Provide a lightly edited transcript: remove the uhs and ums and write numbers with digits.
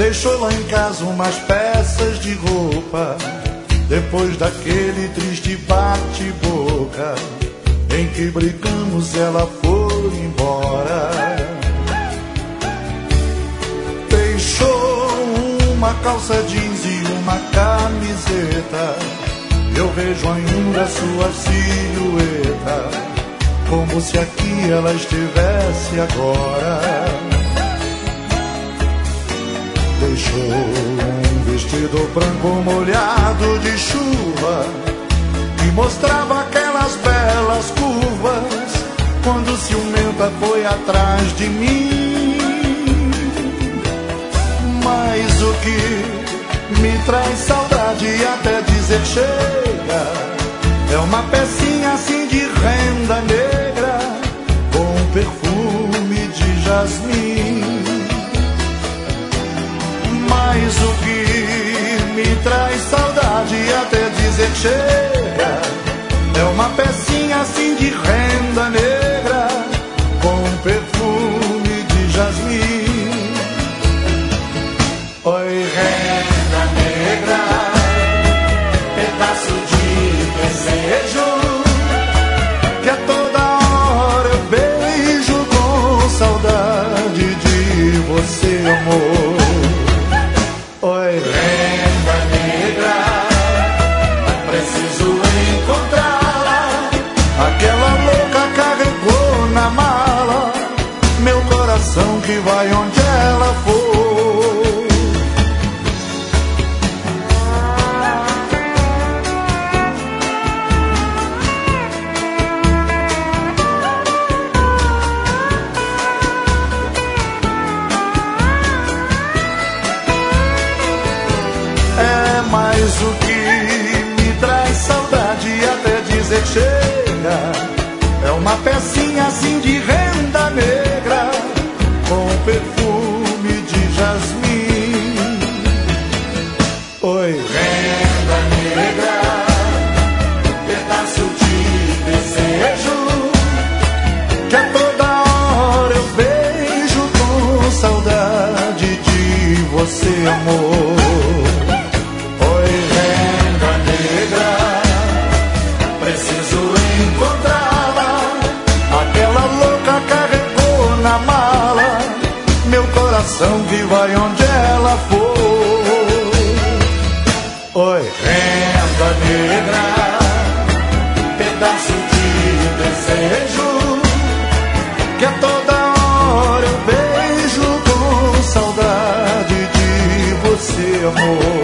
Deixou lá em casa umas peças de roupa, depois daquele triste bate-boca em que brigamos, ela foi embora. Deixou uma calça jeans e uma camiseta, eu vejo ainda sua silhueta, como se aqui ela estivesse agora. Deixou um vestido branco molhado de chuva que mostrava aquelas belas curvas quando ciumenta foi atrás de mim. Mas o que me traz saudade até dizer chega é uma pecinha assim de renda negra com perfume de jasmim. Mas o que me traz saudade até dizer chega é uma pecinha assim de renda negra com perfume de jasmim. Oi, renda negra, pedaço de desejo que a toda hora eu beijo com saudade de você, amor. Oi, renda negra, preciso encontrá-la. Aquela louca carregou na mala meu coração que vai onde ela for. Mas o que me traz saudade até dizer chega é uma pecinha assim de renda negra com perfume de jasmim. Oi, renda negra, pedaço de desejo que a toda hora eu beijo com saudade de você, amor. Preciso encontrá-la. Aquela louca carregou na mala meu coração que vai onde ela for. Oi, renda negra, pedaço de desejo que a toda hora eu beijo com saudade de você, amor.